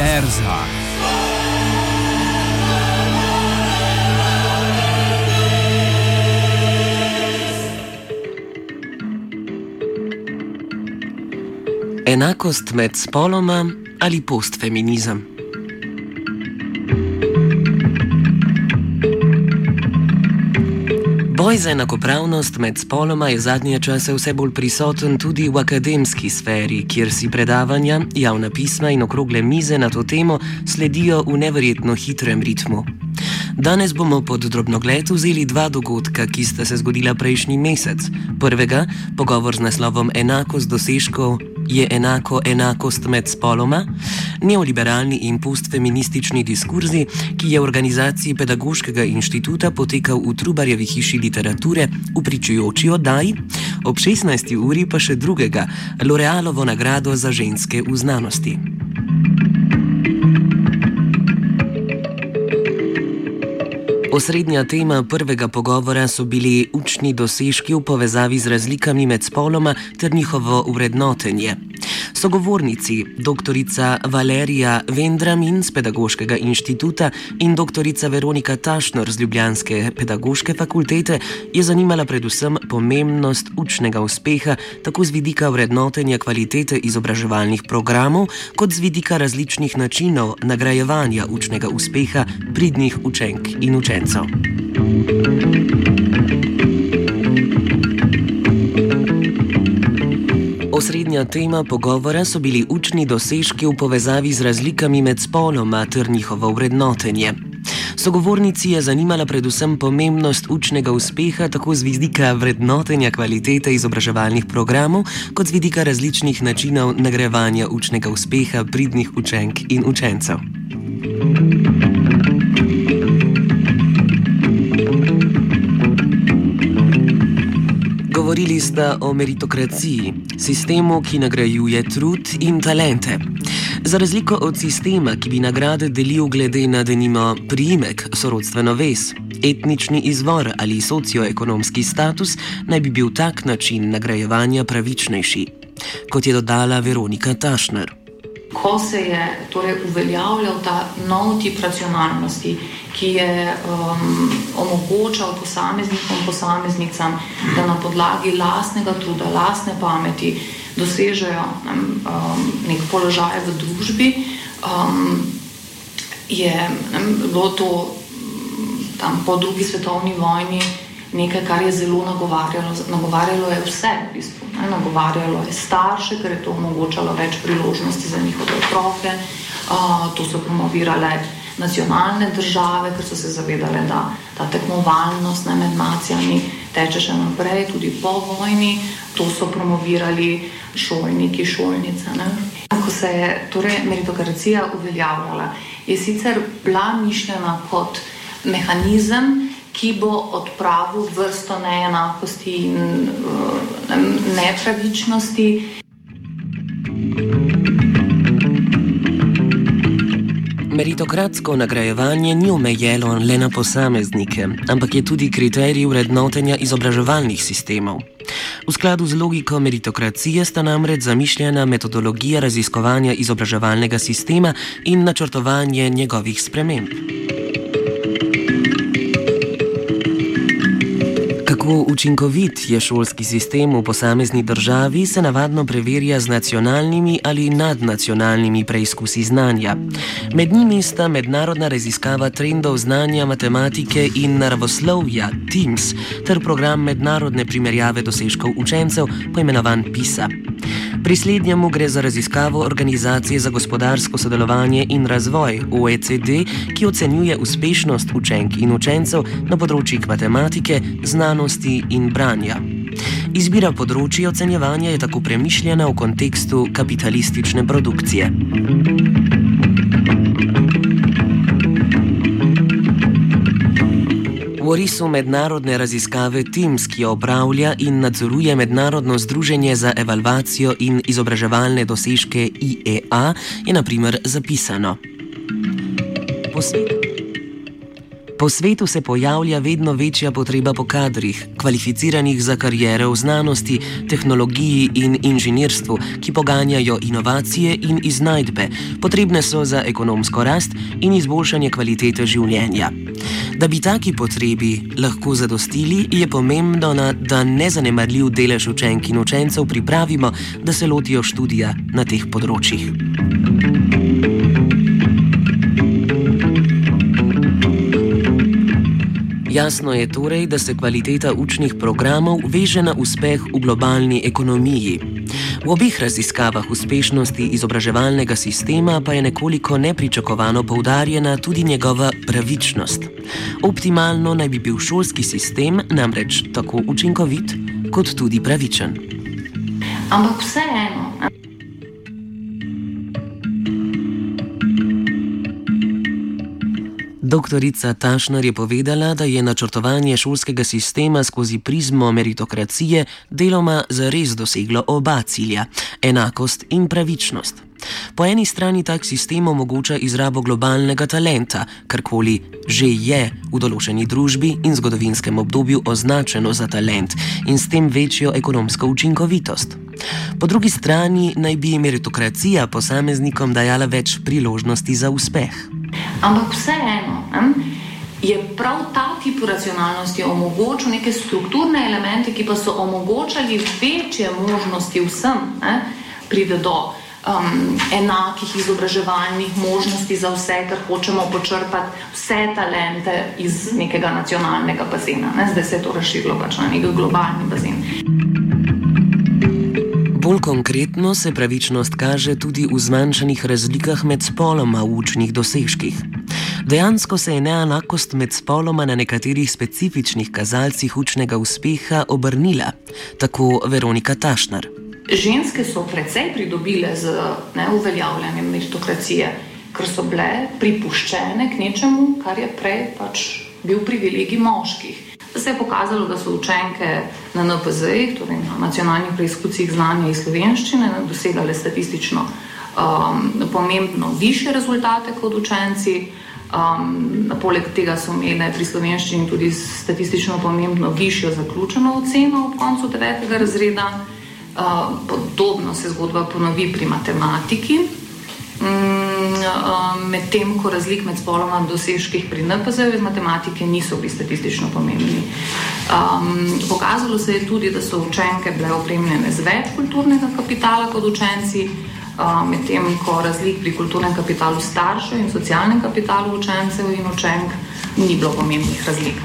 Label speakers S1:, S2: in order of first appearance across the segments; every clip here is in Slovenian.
S1: Univerza. Enakost med spoloma ali postfeminizem? Boj za enakopravnost med spoloma je zadnje čase vse bolj prisoten tudi v akademski sferi, kjer si predavanja, javna pisma in okrogle mize na to temo sledijo v neverjetno hitrem ritmu. Danes bomo pod drobnogled vzeli dva dogodka, ki sta se zgodila prejšnji mesec. Prvega, pogovor z naslovom Enakost dosežkov je enako enakost med spoloma, neoliberalni in postfeministični diskurzi, ki je v organizaciji Pedagoškega inštituta potekal v Trubarjevi hiši literature v pričujoči oddaji, ob 16. uri pa še drugega, L'Orealovo nagrado za ženske v znanosti. Osrednja tema prvega pogovora so bili učni dosežki v povezavi z razlikami med spoloma ter njihovo vrednotenje. Sogovornici, doktorica Valerija Vendramin z Pedagoškega inštituta in doktorica Veronika Tašner z Ljubljanske pedagoške fakultete, je zanimala predvsem pomembnost učnega uspeha, tako z vidika vrednotenja kvalitete izobraževalnih programov, kot z vidika različnih načinov nagrajevanja učnega uspeha pridnih učenk in učencev. Osrednja tema pogovora so bili učni dosežki v povezavi z razlikami med spoloma ter njihovo vrednotenje. Sogovornici je zanimala predvsem pomembnost učnega uspeha tako z vidika vrednotenja kvalitete izobraževalnih programov, kot z vidika različnih načinov nagrajevanja učnega uspeha pridnih učenk in učencev. Govorili sta o meritokraciji, sistemu, ki nagrajuje trud in talente. Za razliko od sistema, ki bi nagrade delil glede na denimo priimek, sorodstveno vez, etnični izvor ali socioekonomski status, naj bi bil tak način nagrajevanja pravičnejši, kot je dodala Veronika Tašner.
S2: Ko se je torej uveljavljal ta nov tip racionalnosti, ki je omogočal posameznikom, posameznicam, da na podlagi lastnega truda, lastne pameti dosežejo nek položaj v družbi, je bilo to tam po drugi svetovni vojni nekaj, kar je zelo nagovarjalo. Nagovarjalo je vse v bistvu. Nagovarjalo je starše, ker je to omogočalo več priložnosti za njihove otroke. To so promovirale nacionalne države, ker so se zavedale, da ta tekmovalnost med nacijami teče še naprej, tudi po vojni. To so promovirali šolniki, šolnice. Ko se je torej meritokracija uveljavljala, je sicer bila mišljena kot mehanizem, ki bo odpravil vrsto neenakosti in nepravičnosti.
S1: Meritokratsko nagrajevanje ni omejeno le na posameznike, ampak je tudi kriterij vrednotenja izobraževalnih sistemov. V skladu z logiko meritokracije sta namreč zamišljena metodologija raziskovanja izobraževalnega sistema in načrtovanje njegovih sprememb. Kako učinkovit je šolski sistem v posamezni državi, se navadno preverja z nacionalnimi ali nadnacionalnimi preizkusi znanja. Med njimi sta mednarodna raziskava trendov znanja matematike in naravoslovja TIMSS ter program mednarodne primerjave dosežkov učencev, poimenovan PISA. Pri slednjemu gre za raziskavo Organizacije za gospodarsko sodelovanje in razvoj OECD, ki ocenjuje uspešnost učenk in učencev na področjih matematike, znanosti in branja. Izbira področij ocenjevanja je tako premišljena v kontekstu kapitalistične produkcije. V orisu mednarodne raziskave TIMSS, ki jo opravlja in nadzoruje Mednarodno združenje za evalvacijo in izobraževalne dosežke IEA, je na primer zapisano: Po svetu se pojavlja vedno večja potreba po kadrih, kvalificiranih za kariere v znanosti, tehnologiji in inženirstvu, ki poganjajo inovacije in iznajdbe, potrebne so za ekonomsko rast in izboljšanje kvalitete življenja. Da bi taki potrebi lahko zadostili, je pomembno, da nezanemarljiv delež učenk in učencev pripravimo, da se lotijo študija na teh področjih. Jasno je torej, da se kvaliteta učnih programov veže na uspeh v globalni ekonomiji. V obeh raziskavah uspešnosti izobraževalnega sistema pa je nekoliko nepričakovano poudarjena tudi njegova pravičnost. Optimalno naj bi bil šolski sistem namreč tako učinkovit kot tudi pravičen.
S2: Ampak vseeno.
S1: Doktorica Tašner je povedala, da je načrtovanje šolskega sistema skozi prizmo meritokracije deloma zares doseglo oba cilja – enakost in pravičnost. Po eni strani tak sistem omogoča izrabo globalnega talenta, karkoli že je v določeni družbi in zgodovinskem obdobju označeno za talent in s tem večjo ekonomsko učinkovitost. Po drugi strani naj bi meritokracija posameznikom dajala več priložnosti za uspeh.
S2: Ampak vseeno je prav ta tip racionalnosti omogočil neke strukturne elemente, ki pa so omogočali večje možnosti vsem, pride do enakih izobraževalnih možnosti za vse, ker hočemo počrpati vse talente iz nekega nacionalnega bazena. Zdaj se je to razširilo pač na nek globalni bazen.
S1: Bolj konkretno se pravičnost kaže tudi v zmanjšanih razlikah med spoloma v učnih dosežkih. Dejansko se je neenakost med spoloma na nekaterih specifičnih kazalcih učnega uspeha obrnila, tako Veronika Tašner.
S2: Ženske so precej pridobile z uveljavljanjem meritokracije, ker so bile pripuščene k nečemu, kar je prej pač bil privilegij moških. Se je pokazalo, da so učenke na NPZ-jih, torej na nacionalnih preizkusih znanja iz slovenščine, dosegale statistično pomembno višje rezultate kot učenci. Poleg tega so imele pri slovenščini tudi statistično pomembno višjo zaključeno oceno ob koncu 9. razreda. Podobno se zgodba ponovi pri matematiki, medtem ko razlik med spoloma v dosežkih pri NPZ-ju iz matematike niso bili statistično pomembni. Pokazalo se je tudi, da so učenke bile opremljene z več kulturnega kapitala kot učenci, medtem ko razlik pri kulturnem kapitalu staršev in socialnem kapitalu učencev in učenk ni bilo pomembnih razlik.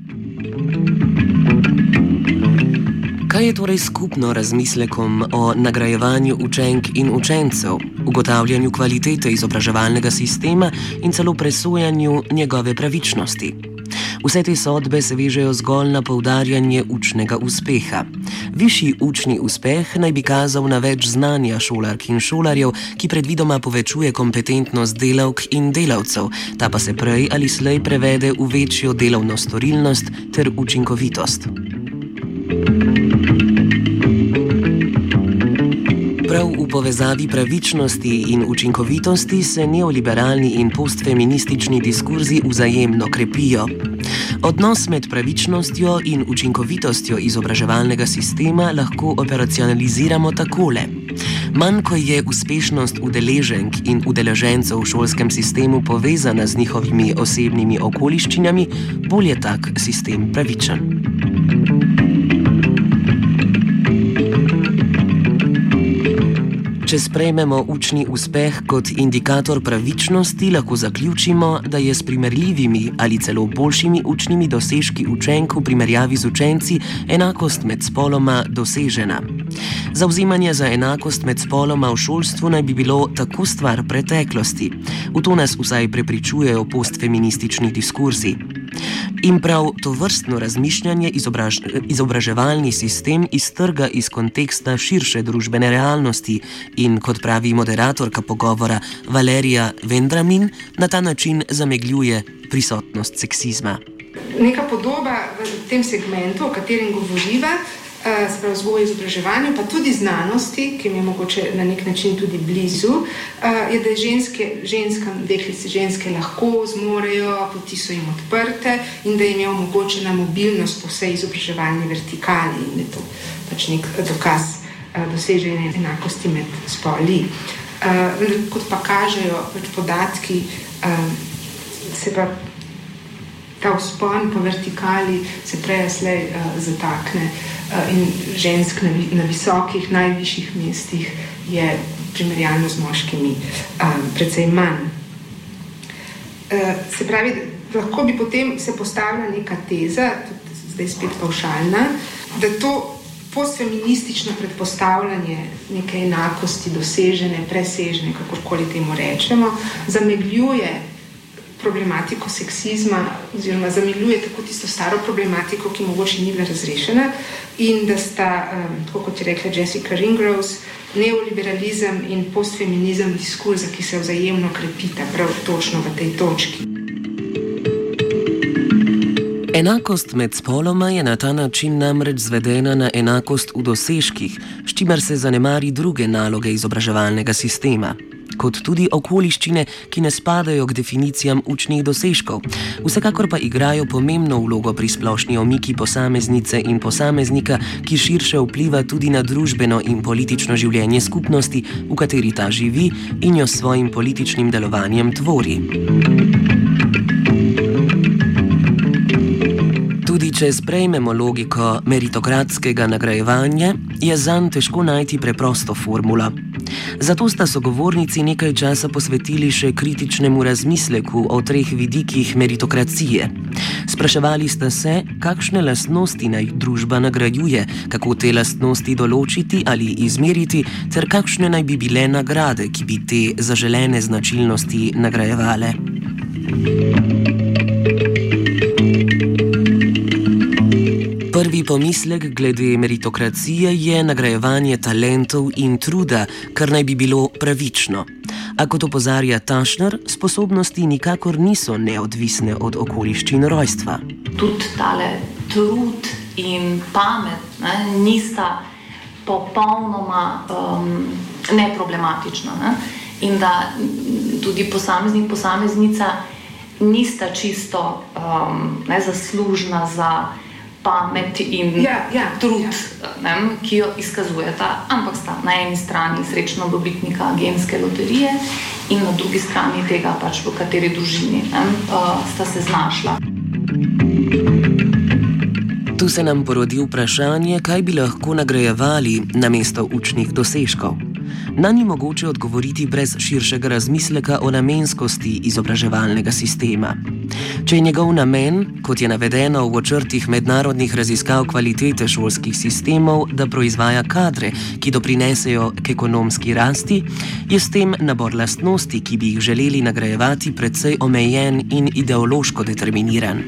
S1: Kaj je torej skupno razmislekom o nagrajevanju učenk in učencev, ugotavljanju kvalitete izobraževalnega sistema in celo presojanju njegove pravičnosti? Vse te sodbe se vežejo zgolj na poudarjanje učnega uspeha. Višji učni uspeh naj bi kazal na več znanja šolark in šolarjev, ki predvidoma povečuje kompetentnost delavk in delavcev, ta pa se prej ali slej prevede v večjo delovno storilnost ter učinkovitost. Prav v povezavi pravičnosti in učinkovitosti se neoliberalni in postfeministični diskurzi vzajemno krepijo. Odnos med pravičnostjo in učinkovitostjo izobraževalnega sistema lahko operacionaliziramo takole. Manj ko je uspešnost udeleženk in udeležencev v šolskem sistemu povezana z njihovimi osebnimi okoliščinami, bolj je tak sistem pravičen. Če sprejmemo učni uspeh kot indikator pravičnosti, lahko zaključimo, da je s primerljivimi ali celo boljšimi učnimi dosežki učenk v primerjavi z učenci enakost med spoloma dosežena. Zavzemanje za enakost med spoloma v šolstvu naj bi bilo tako stvar preteklosti. V to nas vsaj prepričujejo postfeministični diskurzi. In prav to vrstno razmišljanje izobraževalni sistem iztrga iz konteksta širše družbene realnosti in, kot pravi moderatorka pogovora Valerija Vendramin, na ta način zamegljuje prisotnost seksizma.
S3: Neka podoba v tem segmentu, o katerem govoriva, vzgoji in izobraževanju, pa tudi znanosti, ki mi je mogoče na nek način tudi blizu, je, da ženske lahko zmorejo, poti so jim odprte in da jim je omogočena mobilnost po vsej izobraževalni vertikali in je to pač nek dokaz dosežene enakosti med spoli. Kot pa kažejo podatki, se pa ta vzpon po vertikali se prej slej zatakne in žensk na visokih, najvišjih mestih je primerjalno z moškimi precej manj. Se pravi, lahko bi potem se postavila neka teza, tudi zdaj spet pavšalna, da to postfeministično predpostavljanje neke enakosti dosežene, presežene, kakorkoli temu rečemo, zamegljuje problematiko seksizma oziroma zamegljuje tako tisto staro problematiko, ki mogoče ni bila razrešena in da sta, tako kot je rekla Jessica Ringrose, neoliberalizem in postfeminizem diskurza, ki se vzajemno krepita prav točno v tej točki.
S1: Enakost med spoloma je na ta način namreč zvedena na enakost v dosežkih, s čimer se zanemari druge naloge izobraževalnega sistema, kot tudi okoliščine, ki ne spadajo k definicijam učnih dosežkov. Vsekakor pa igrajo pomembno vlogo pri splošni omiki posameznice in posameznika, ki širše vpliva tudi na družbeno in politično življenje skupnosti, v kateri ta živi in jo s svojim političnim delovanjem tvori. Tudi če sprejmemo logiko meritokratskega nagrajevanja, je zanj težko najti preprosto formulo. Zato sta sogovornici nekaj časa posvetili še kritičnemu razmisleku o 3 vidikih meritokracije. Spraševali sta se, kakšne lastnosti naj družba nagrajuje, kako te lastnosti določiti ali izmeriti, ter kakšne naj bi bile nagrade, ki bi te zaželene značilnosti nagrajevale. Prvi pomislek glede meritokracije je nagrajevanje talentov in truda, kar naj bi bilo pravično. A kot opozarja Tašner, sposobnosti nikakor niso neodvisne od okoliščin rojstva.
S2: Tudi tale trud in pamet nista popolnoma neproblematična. In da tudi posameznik, posameznica nista čisto zaslužna za pamet in trud, ki jo izkazujeta, ampak sta na eni strani srečno dobitnika genske loterije in na drugi strani tega, pač v kateri družini sta se znašla.
S1: Tu se nam porodi vprašanje, kaj bi lahko nagrajevali namesto učnih dosežkov. Na ni mogoče odgovoriti brez širšega razmisleka o namenskosti izobraževalnega sistema. Če je njegov namen, kot je navedeno v načrtih mednarodnih raziskav kvalitete šolskih sistemov, da proizvaja kadre, ki doprinesejo k ekonomski rasti, je s tem nabor lastnosti, ki bi jih želeli nagrajevati, precej omejen in ideološko determiniran.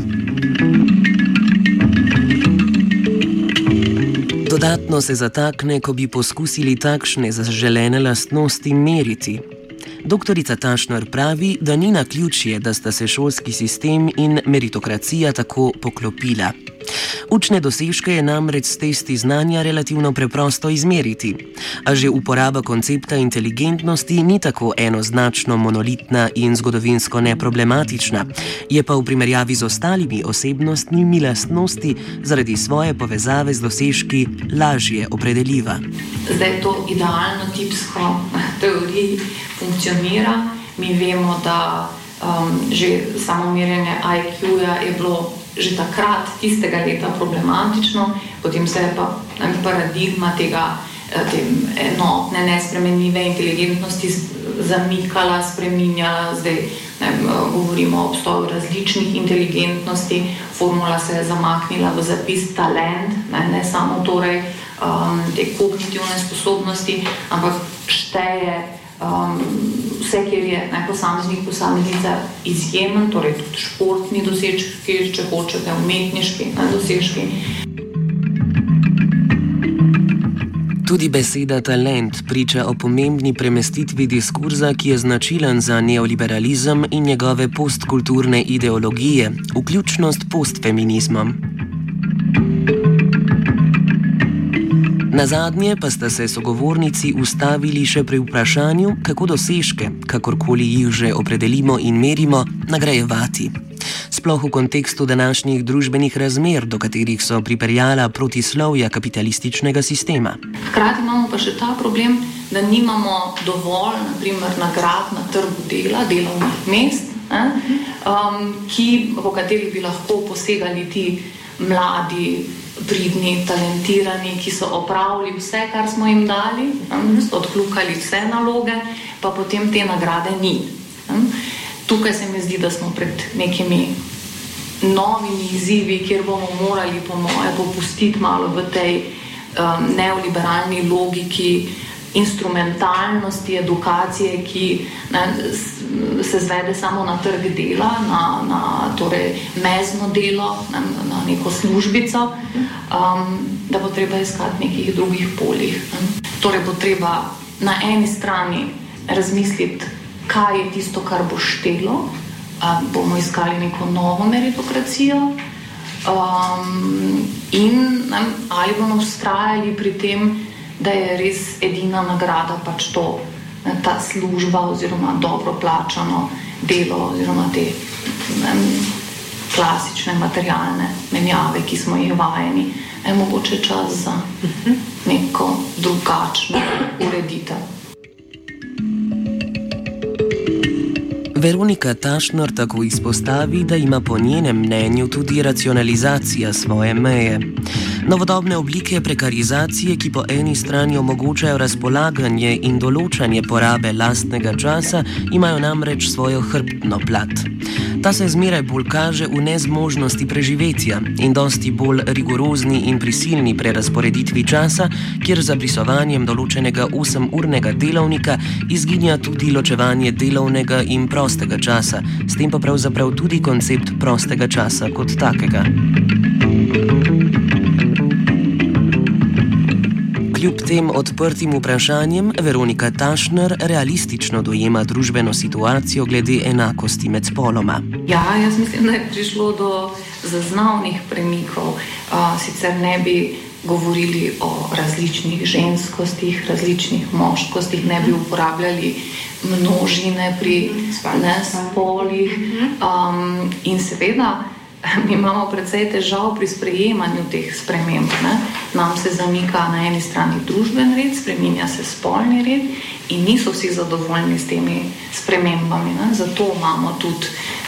S1: Dodatno se zatakne, ko bi poskusili takšne zaželene lastnosti meriti. Doktorica Tašner pravi, da ni naključje, da sta se šolski sistem in meritokracija tako poklopila. Učne dosežke je namreč s testi znanja relativno preprosto izmeriti, a že uporaba koncepta inteligentnosti ni tako enoznačno monolitna in zgodovinsko neproblematična, je pa v primerjavi z ostalimi osebnostnimi lastnosti zaradi svoje povezave z dosežki lažje opredeljiva.
S2: Zdaj to idealno tipsko teoriji funkcionira. Mi vemo, da že samo merjenje IQ-ja je bilo že takrat, tistega leta, problematično, potem se je pa paradigma te enotne, nespremenljive inteligentnosti zamikala, spreminjala. Zdaj govorimo o obstoju različnih inteligentnosti, formula se je zamaknila v zapis talent, ne samo torej te kognitivne sposobnosti, ampak šteje vse, kjer je posameznica izjemen, torej tudi športni dosežki, če hočete, umetniški dosežki.
S1: Tudi beseda talent priča o pomembni premestitvi diskurza, ki je značilen za neoliberalizem in njegove postkulturne ideologije, vključno s postfeminizmom. Nazadnje pa sta se sogovornici ustavili še pri vprašanju, kako dosežke, kakorkoli jih že opredelimo in merimo, nagrajevati. Sploh v kontekstu današnjih družbenih razmer, do katerih so pripeljala protislovja kapitalističnega sistema.
S2: Hkrati imamo pa še ta problem, da nimamo dovolj, naprimer, nagrad na trgu dela, delovnih mest, po katerih bi lahko posegali ti mladi, pridni, talentirani, ki so opravili vse, kar smo jim dali, odkljukali vse naloge, pa potem te nagrade ni. Tukaj se mi zdi, da smo pred nekimi novimi izzivi, kjer bomo morali, po moje, popustiti malo v tej neoliberalni logiki instrumentalnosti, edukacije, ki se zvede samo na trg dela, na torej mezno delo, na neko službico, da bo treba iskati nekih drugih poljih. Torej bo treba na eni strani razmisliti, kaj je tisto, kar bo štelo, bomo iskali neko novo meritokracijo in ali bomo vztrajali pri tem, da je res edina nagrada pač to, ta služba oziroma dobro plačano delo oziroma te klasične materialne menjave, ki smo jih vajeni. Je mogoče čas za neko drugačno ureditev.
S1: Veronika Tašner tako izpostavi, da ima po njenem mnenju tudi racionalizacija svoje meje. Novodobne oblike prekarizacije, ki po eni strani omogočajo razpolaganje in določanje porabe lastnega časa, imajo namreč svojo hrbtno plat. Ta se zmeraj bolj kaže v nezmožnosti preživetja in dosti bolj rigorozni in prisilni prerazporeditvi časa, kjer za brisovanjem določenega 8-urnega delovnika izginja tudi ločevanje delovnega in prostega časa, s tem pa pravzaprav tudi koncept prostega časa kot takega. Kljub tem odprtim vprašanjem Veronika Tašner realistično dojema družbeno situacijo glede enakosti med spoloma.
S2: Ja, jaz mislim, da je prišlo do zaznavnih premikov. Sicer ne bi govorili o različnih ženskostih, različnih moškostih, ne bi uporabljali množine pri spolih. In seveda, mi imamo precej težav pri sprejemanju teh sprememb. Nam se zamika na eni strani družben red, spreminja se spolni red in niso vsi zadovoljni s temi spremembami. Zato imamo tudi,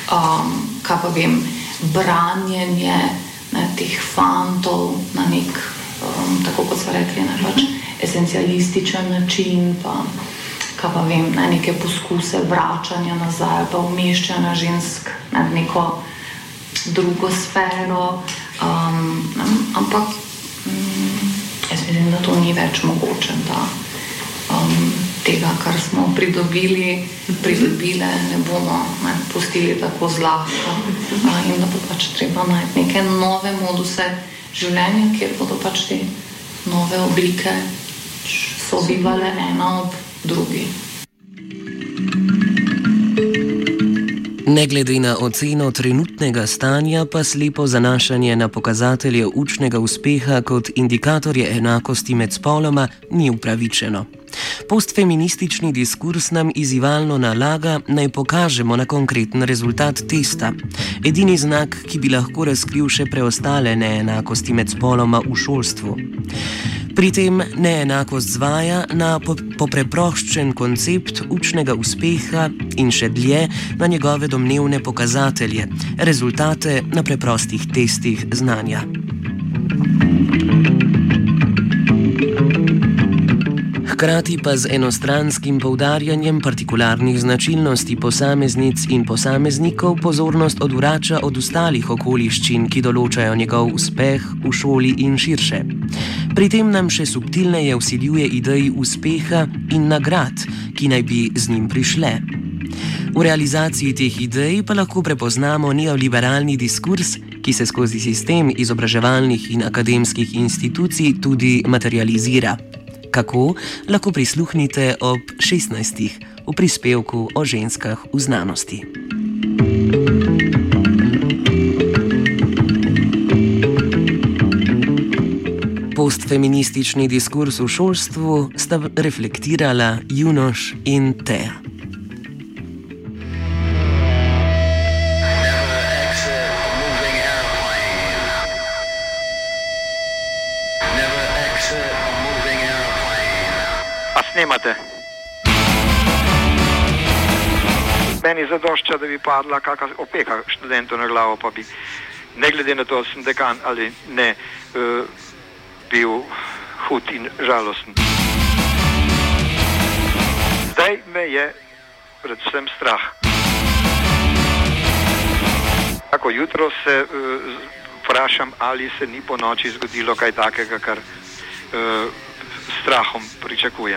S2: branjenje teh fantov na nek, tako kot so rekli, esencialističen način, neke poskuse vračanja nazaj, pa umeščanja žensk na neko drugo sfero, ampak jaz mislim, da to ni več mogoče, da tega, kar smo pridobile, ne bomo pustili tako zlahka in da bo pač treba najti neke nove moduse življenja, kjer bodo pač te nove oblike sobivale ena ob drugi.
S1: Ne glede na oceno trenutnega stanja, pa slepo zanašanje na pokazatelje učnega uspeha kot indikatorje enakosti med spoloma ni upravičeno. Postfeministični diskurs nam izzivalno nalaga, naj pokažemo na konkreten rezultat testa. Edini znak, ki bi lahko razkril še preostale neenakosti med spoloma v šolstvu. Pri tem neenakost zvaja na popreproščen koncept učnega uspeha in še dlje na njegove domnevne pokazatelje, rezultate na preprostih testih znanja. Hkrati pa z enostranskim poudarjanjem partikularnih značilnosti posameznic in posameznikov pozornost odvrača od ostalih okoliščin, ki določajo njegov uspeh v šoli in širše. Pri tem nam še subtilneje vsiljuje ideji uspeha in nagrad, ki naj bi z njim prišle. V realizaciji teh idej pa lahko prepoznamo neoliberalni diskurs, ki se skozi sistem izobraževalnih in akademskih institucij tudi materializira. Kako, lahko prisluhnite ob 16. v prispevku o ženskah v znanosti. Feministični diskurs v šolstvu sta reflektirala Junoš in Teja.
S4: Snemate. Meni zadošča, da bi padla kakšna opeka študentov na glavo, pa bi, ne glede na to, da sem dekan ali ne, bil hud in žalosten. Zdaj me je predvsem strah. Tako jutro se vprašam, ali se ni po noči zgodilo kaj takega, kar strahom pričakujem.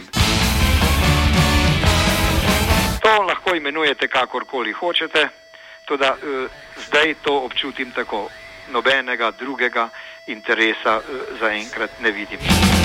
S4: To lahko imenujete kakorkoli hočete, tudi zdaj to občutim tako. Nobenega drugega interesa zaenkrat ne vidim.